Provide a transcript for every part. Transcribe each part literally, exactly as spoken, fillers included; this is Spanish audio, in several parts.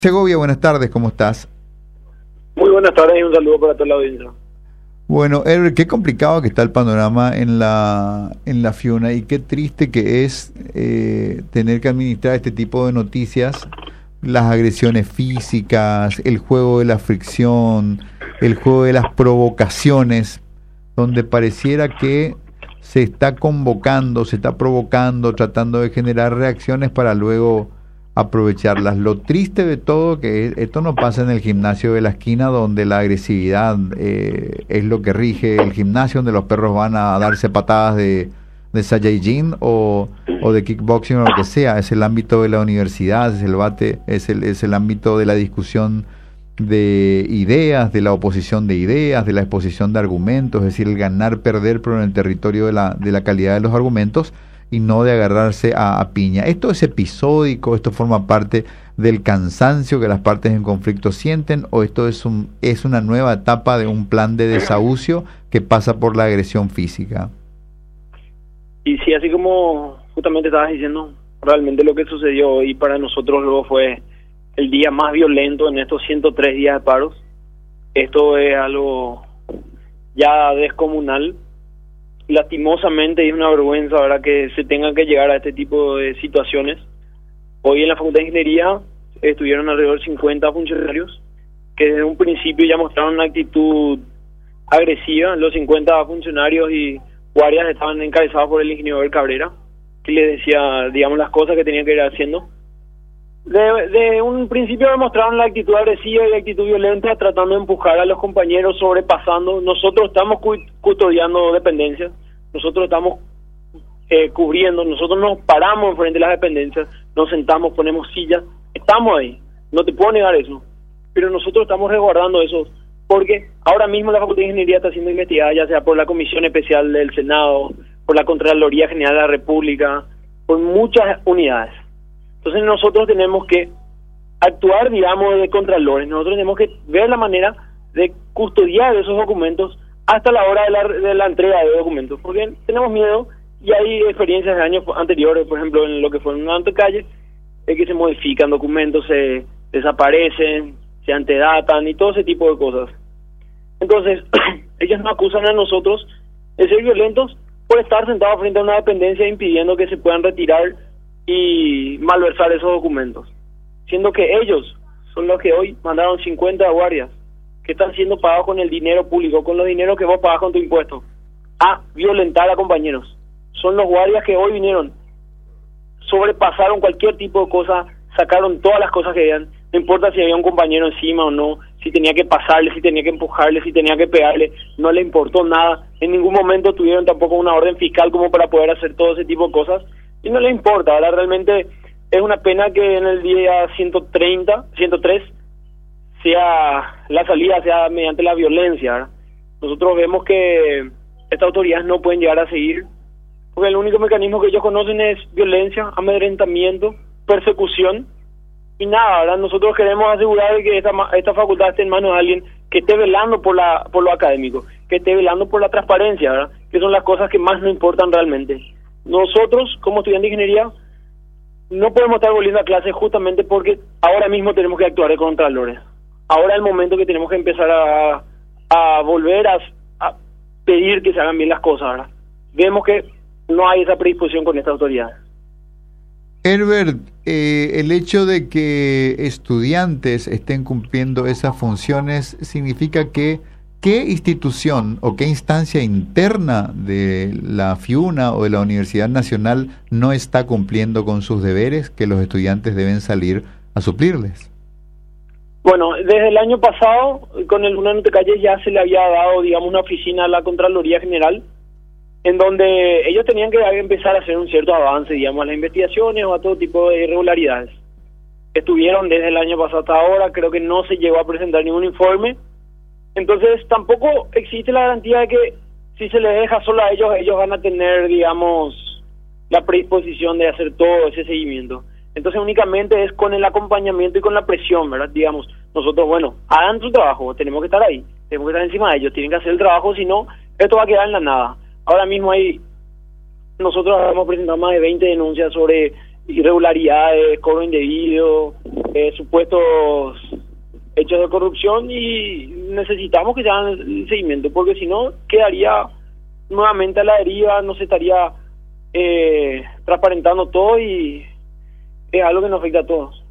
Segovia, buenas tardes, ¿cómo estás? Muy buenas tardes y un saludo para toda la audiencia. Bueno, Herbert, qué complicado que está el panorama en la en la Fiuna y qué triste que es eh, tener que administrar este tipo de noticias, las agresiones físicas, el juego de la fricción, el juego de las provocaciones, donde pareciera que se está convocando, se está provocando, tratando de generar reacciones para luego aprovecharlas. Lo triste de todo que esto no pasa en el gimnasio de la esquina, donde la agresividad eh, es lo que rige el gimnasio, donde los perros van a darse patadas de, de Saiyajin o, o de kickboxing o lo que sea. Es el ámbito de la universidad, es el bate, es el, es el ámbito de la discusión de ideas, de la oposición de ideas, de la exposición de argumentos, es decir, el ganar, perder, pero en el territorio de la, de la calidad de los argumentos, y no de agarrarse a, a piña. ¿Esto es episódico? ¿Esto forma parte del cansancio que las partes en conflicto sienten? ¿O esto es, un, es una nueva etapa de un plan de desahucio que pasa por la agresión física? Y sí, así como justamente estabas diciendo, realmente lo que sucedió hoy para nosotros luego fue el día más violento en estos ciento tres días de paros. Esto es algo ya descomunal. Lastimosamente, es una vergüenza ahora que se tenga que llegar a este tipo de situaciones. Hoy en la Facultad de Ingeniería estuvieron alrededor de cincuenta funcionarios que desde un principio ya mostraron una actitud agresiva. Los cincuenta funcionarios y guardias estaban encabezados por el ingeniero Cabrera, que les decía, digamos, las cosas que tenían que ir haciendo. De, de un principio demostraron la actitud agresiva y la actitud violenta, tratando de empujar a los compañeros, sobrepasando. Nosotros estamos cu- custodiando dependencias, nosotros estamos eh, cubriendo, nosotros nos paramos frente a las dependencias, nos sentamos, ponemos sillas, estamos ahí, no te puedo negar eso, pero nosotros estamos resguardando eso, porque ahora mismo la Facultad de Ingeniería está siendo investigada, ya sea por la Comisión Especial del Senado, por la Contraloría General de la República, por muchas unidades. Entonces nosotros tenemos que actuar, digamos, de contralores. Nosotros tenemos que ver la manera de custodiar esos documentos hasta la hora de la, de la entrega de documentos, porque tenemos miedo y hay experiencias de años anteriores, por ejemplo, en lo que fue en una antecalle, es que se modifican documentos, se desaparecen, se antedatan y todo ese tipo de cosas. Entonces, ellos nos acusan a nosotros de ser violentos por estar sentados frente a una dependencia impidiendo que se puedan retirar y malversar esos documentos, siendo que ellos son los que hoy mandaron cincuenta guardias que están siendo pagados con el dinero público, con los dineros que vos pagas con tu impuesto, a violentar a compañeros. Son los guardias que hoy vinieron, sobrepasaron cualquier tipo de cosa, sacaron todas las cosas que habían, no importa si había un compañero encima o no, si tenía que pasarle, si tenía que empujarle, si tenía que pegarle, no le importó nada. En ningún momento tuvieron tampoco una orden fiscal como para poder hacer todo ese tipo de cosas. Y no le importa, ¿verdad? Realmente es una pena que en el día ciento treinta, ciento tres, sea la salida sea mediante la violencia, ¿verdad? Nosotros vemos que estas autoridades no pueden llegar a seguir, porque el único mecanismo que ellos conocen es violencia, amedrentamiento, persecución, y nada, ¿verdad? Nosotros queremos asegurar que esta, esta facultad esté en manos de alguien que esté velando por la por lo académico, que esté velando por la transparencia, ¿verdad? Que son las cosas que más nos importan realmente. Nosotros, como estudiantes de ingeniería, no podemos estar volviendo a clases justamente porque ahora mismo tenemos que actuar de contralores. Ahora es el momento que tenemos que empezar a, a volver a, a pedir que se hagan bien las cosas, ¿verdad? Vemos que no hay esa predisposición con esta autoridad. Herbert, eh, el hecho de que estudiantes estén cumpliendo esas funciones significa que ¿qué institución o qué instancia interna de la Fiuna o de la Universidad Nacional no está cumpliendo con sus deberes que los estudiantes deben salir a suplirles? Bueno, desde el año pasado, con el Una Calle ya se le había dado, digamos, una oficina a la Contraloría General, en donde ellos tenían que empezar a hacer un cierto avance, digamos, a las investigaciones o a todo tipo de irregularidades. Estuvieron desde el año pasado hasta ahora, creo que no se llegó a presentar ningún informe. Entonces tampoco existe la garantía de que si se les deja solo a ellos, ellos van a tener, digamos, la predisposición de hacer todo ese seguimiento. Entonces únicamente es con el acompañamiento y con la presión, ¿verdad? Digamos, nosotros, bueno, hagan su trabajo, tenemos que estar ahí, tenemos que estar encima de ellos, tienen que hacer el trabajo, si no, esto va a quedar en la nada. Ahora mismo hay, nosotros hemos presentado más de veinte denuncias sobre irregularidades, cobro indebido, eh, supuestos hechos de corrupción, y necesitamos que se hagan el seguimiento, porque si no quedaría nuevamente a la deriva, no se estaría eh, transparentando todo, y es algo que nos afecta a todos.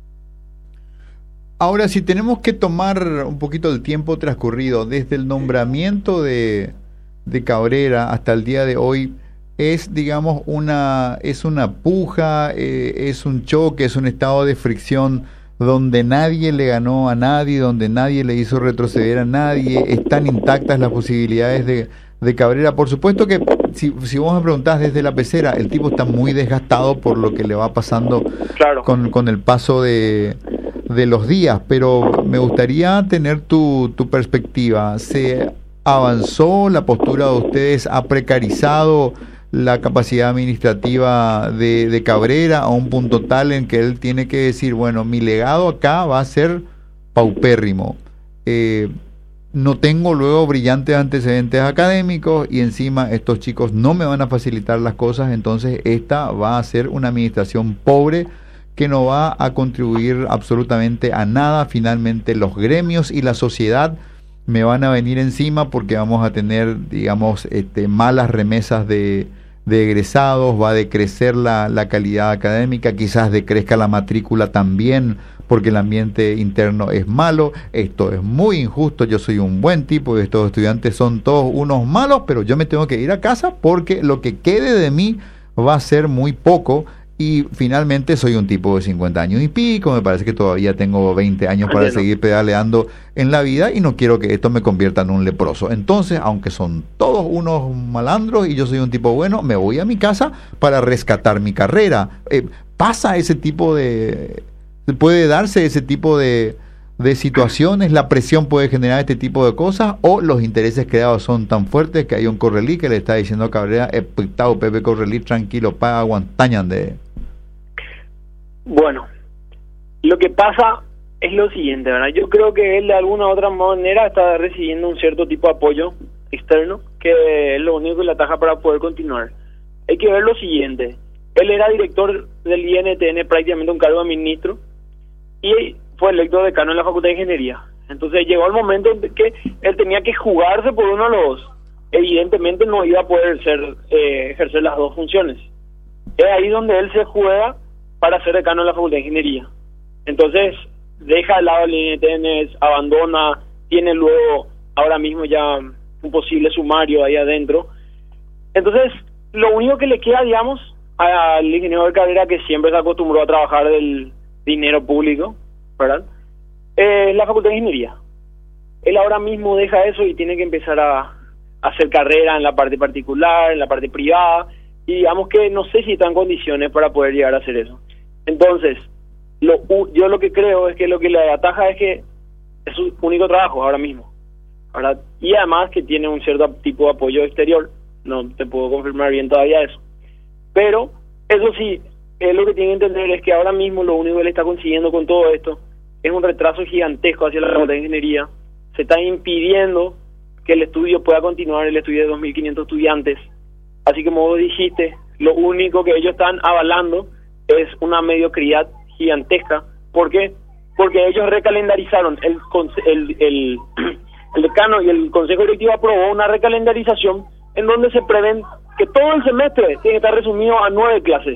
Ahora, si tenemos que tomar un poquito el tiempo transcurrido desde el nombramiento de, de Cabrera hasta el día de hoy, es, digamos, una es una puja, eh, es un choque, es un estado de fricción donde nadie le ganó a nadie, donde nadie le hizo retroceder a nadie, están intactas las posibilidades de, de Cabrera. Por supuesto que si, si vos me preguntás desde la pecera, el tipo está muy desgastado por lo que le va pasando claro. con, con el paso de, de los días, pero me gustaría tener tu, tu perspectiva. ¿Se avanzó? ¿La postura de ustedes ha precarizado la capacidad administrativa de, de Cabrera a un punto tal en que él tiene que decir, bueno, mi legado acá va a ser paupérrimo, eh, no tengo luego brillantes antecedentes académicos y encima estos chicos no me van a facilitar las cosas, entonces esta va a ser una administración pobre que no va a contribuir absolutamente a nada? Finalmente los gremios y la sociedad me van a venir encima porque vamos a tener, digamos, este, malas remesas de de egresados, va a decrecer la, la calidad académica, quizás decrezca la matrícula también, porque el ambiente interno es malo. Esto es muy injusto, yo soy un buen tipo y estos estudiantes son todos unos malos, pero yo me tengo que ir a casa porque lo que quede de mí va a ser muy poco. Y finalmente soy un tipo de cincuenta años y pico, me parece que todavía tengo veinte años para seguir pedaleando en la vida y no quiero que esto me convierta en un leproso. Entonces, aunque son todos unos malandros y yo soy un tipo bueno, me voy a mi casa para rescatar mi carrera. Eh, ¿Pasa ese tipo de... puede darse ese tipo de, de situaciones? ¿La presión puede generar este tipo de cosas? ¿O los intereses creados son tan fuertes que hay un Correlí que le está diciendo a Cabrera, espectado Pepe Correlí, tranquilo, paga aguantañan de... Bueno, lo que pasa es lo siguiente, ¿verdad? Yo creo que él de alguna u otra manera está recibiendo un cierto tipo de apoyo externo, que es lo único que le ataja para poder continuar. Hay que ver lo siguiente: él era director del I N T N, prácticamente un cargo de ministro, y fue electo decano en la Facultad de Ingeniería. Entonces llegó el momento en que él tenía que jugarse por uno de los dos. Evidentemente no iba a poder ser eh, ejercer las dos funciones. Es ahí donde él se juega para ser decano en la Facultad de Ingeniería. Entonces deja de lado el I N T N, abandona, tiene luego ahora mismo ya un posible sumario ahí adentro. Entonces lo único que le queda, digamos, al ingeniero de Cabrera, que siempre se acostumbró a trabajar del dinero público, ¿verdad?, es eh, la Facultad de Ingeniería. Él ahora mismo deja eso y tiene que empezar a, a hacer carrera en la parte particular, en la parte privada, y digamos que no sé si está en condiciones para poder llegar a hacer eso. Entonces, lo, yo lo que creo es que lo que le ataja es que es su único trabajo ahora mismo, ¿verdad? Y además que tiene un cierto tipo de apoyo exterior. No te puedo confirmar bien todavía eso, pero eso sí, él lo que tiene que entender es que ahora mismo lo único que él está consiguiendo con todo esto es un retraso gigantesco hacia la Facultad de Ingeniería. Se está impidiendo que el estudio pueda continuar, el estudio de dos mil quinientos estudiantes. Así como vos dijiste, lo único que ellos están avalando es una mediocridad gigantesca. ¿Por qué? Porque ellos recalendarizaron, el, el, el, el decano y el consejo directivo aprobó una recalendarización en donde se prevén que todo el semestre tiene que estar resumido a nueve clases.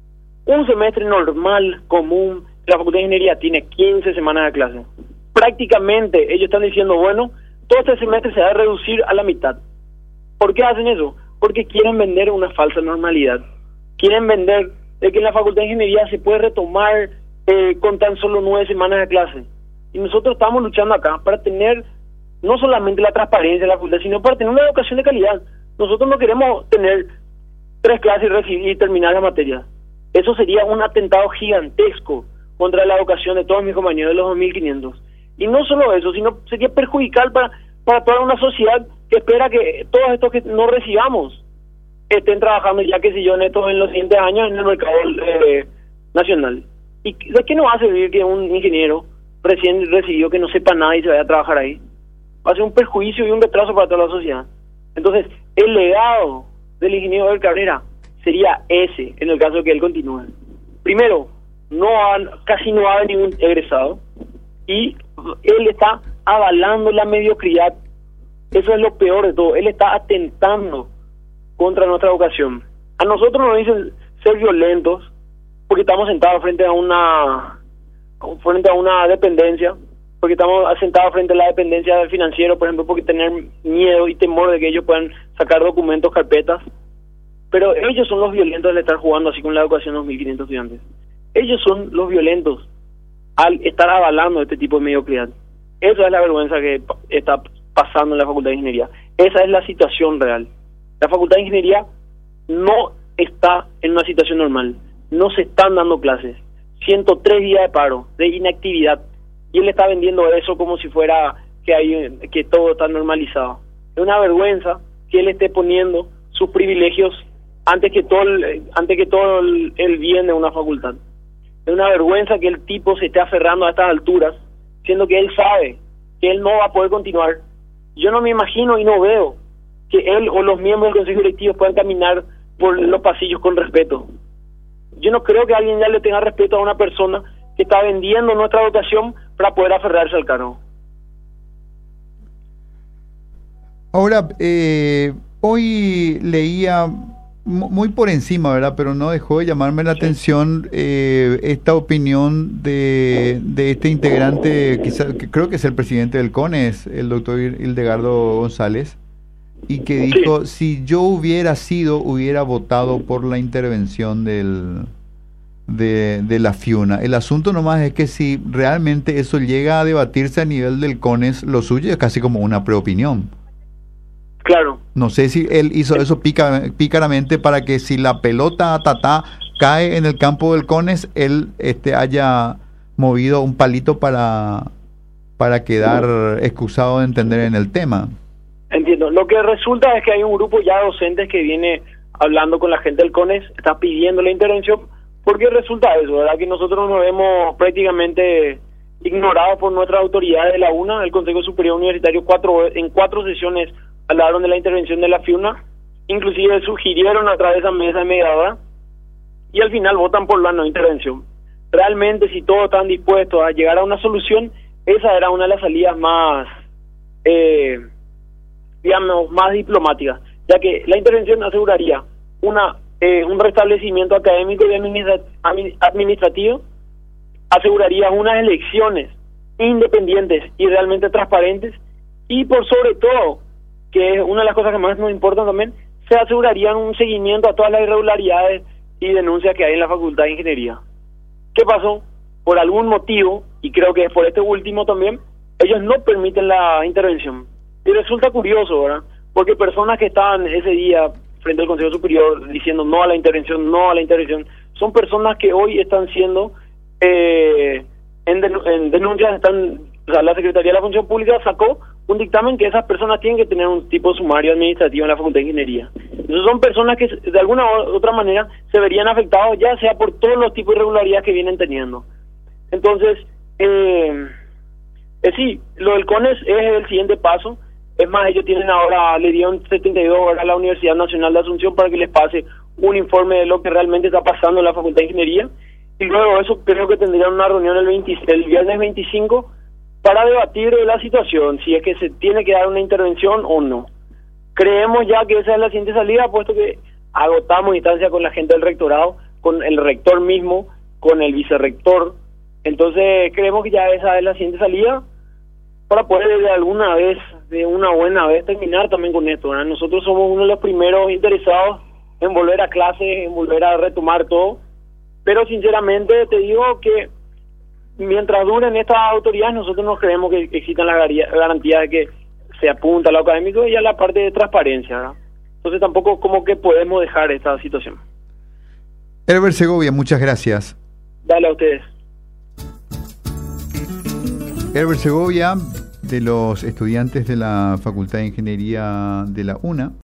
Un semestre normal, común, la Facultad de Ingeniería tiene quince semanas de clase. Prácticamente ellos están diciendo, bueno, todo este semestre se va a reducir a la mitad. ¿Por qué hacen eso? Porque quieren vender una falsa normalidad. Quieren vender de que en la Facultad de Ingeniería se puede retomar eh, con tan solo nueve semanas de clase. Y nosotros estamos luchando acá para tener no solamente la transparencia de la facultad, sino para tener una educación de calidad. Nosotros no queremos tener tres clases y recibir y terminar la materia. Eso sería un atentado gigantesco contra la educación de todos mis compañeros de los dos mil quinientos. Y no solo eso, sino sería perjudicial para, para toda una sociedad que espera que todos estos que no recibamos estén trabajando ya, que si yo, en estos en los siguientes años en el mercado eh, nacional. ¿Y de qué nos va a servir que un ingeniero recién recibido que no sepa nada y se vaya a trabajar ahí? Va a ser un perjuicio y un retraso para toda la sociedad. Entonces, el legado del ingeniero del Cabrera sería ese, en el caso de que él continúe. primero, no han, casi no ha ningún egresado, y él está avalando la mediocridad. Eso es lo peor de todo. Él está atentando contra nuestra educación. A nosotros nos dicen ser violentos porque estamos sentados frente a una frente a una dependencia, porque estamos sentados frente a la dependencia del financiero, por ejemplo, porque tener miedo y temor de que ellos puedan sacar documentos, carpetas. Pero ellos son los violentos al estar jugando así con la educación de dos mil quinientos estudiantes. Ellos son los violentos al estar avalando este tipo de mediocridad. Esa es la vergüenza que está pasando en la Facultad de Ingeniería. Esa es la situación real. La Facultad de Ingeniería no está en una situación normal. No se están dando clases. ciento tres días de paro, de inactividad. Y él está vendiendo eso como si fuera que hay que todo está normalizado. Es una vergüenza que él esté poniendo sus privilegios antes que todo el, antes que todo el, el bien de una facultad. Es una vergüenza que el tipo se esté aferrando a estas alturas, siendo que él sabe que él no va a poder continuar. Yo no me imagino y no veo que él o los miembros del consejo directivo puedan caminar por los pasillos con respeto. Yo no creo que alguien ya le tenga respeto a una persona que está vendiendo nuestra educación para poder aferrarse al cargo. Ahora, eh, hoy leía muy por encima, ¿verdad? Pero no dejó de llamarme la sí. atención eh, esta opinión de, de este integrante, quizá, que creo que es el presidente del CONES, el doctor Hildegardo González, y que dijo, sí. si yo hubiera sido, hubiera votado por la intervención del de, de la FIUNA. El asunto nomás es que si realmente eso llega a debatirse a nivel del CONES, lo suyo es casi como una preopinión. Claro. No sé si él hizo eso pica, pícaramente para que si la pelota tatá cae en el campo del CONES, él este haya movido un palito para, para quedar excusado de entender en el tema. Entiendo. Lo que resulta es que hay un grupo ya de docentes que viene hablando con la gente del CONES, está pidiendo la intervención, porque resulta eso, ¿verdad? Que nosotros nos vemos prácticamente ignorados por nuestras autoridades de la UNA, el Consejo Superior Universitario, cuatro en cuatro sesiones hablaron de la intervención de la FIUNA, inclusive sugirieron a través de esa mesa de mediadora, y al final votan por la no intervención. Realmente, si todos están dispuestos a llegar a una solución, esa era una de las salidas más, eh, digamos, más diplomáticas, ya que la intervención aseguraría una eh, un restablecimiento académico y administra- administrativo, aseguraría unas elecciones independientes y realmente transparentes, y por sobre todo, que es una de las cosas que más nos importan también, se aseguraría un seguimiento a todas las irregularidades y denuncias que hay en la Facultad de Ingeniería. ¿Qué pasó? Por algún motivo, y creo que es por este último también, ellos no permiten la intervención. Y resulta curioso, ¿verdad? Porque personas que estaban ese día frente al Consejo Superior diciendo no a la intervención, no a la intervención, son personas que hoy están siendo eh, en, den- en denuncias, están, o sea, la Secretaría de la Función Pública sacó un dictamen que esas personas tienen que tener un tipo de sumario administrativo en la Facultad de Ingeniería. Entonces son personas que de alguna u otra manera se verían afectados, ya sea por todos los tipos de irregularidades que vienen teniendo. Entonces, eh, eh, sí, lo del CONES es el siguiente paso. Es más, ellos tienen ahora, le dieron setenta y dos horas a la Universidad Nacional de Asunción para que les pase un informe de lo que realmente está pasando en la Facultad de Ingeniería, y luego eso creo que tendrían una reunión el, veinte, el viernes veinticinco para debatir de la situación, si es que se tiene que dar una intervención o no. Creemos ya que esa es la siguiente salida, puesto que agotamos instancia con la gente del rectorado, con el rector mismo, con el vicerrector. Entonces creemos que ya esa es la siguiente salida para poder de alguna vez, de una buena vez, terminar también con esto, ¿verdad? Nosotros somos uno de los primeros interesados en volver a clases, en volver a retomar todo, pero sinceramente te digo que mientras duren estas autoridades, nosotros no creemos que existan las garantías de que se apunta a lo académico y a la parte de transparencia, ¿verdad? Entonces tampoco como que podemos dejar esta situación. Herbert Segovia, muchas gracias. Dale a ustedes. Herbert Segovia, de los estudiantes de la Facultad de Ingeniería de la UNA.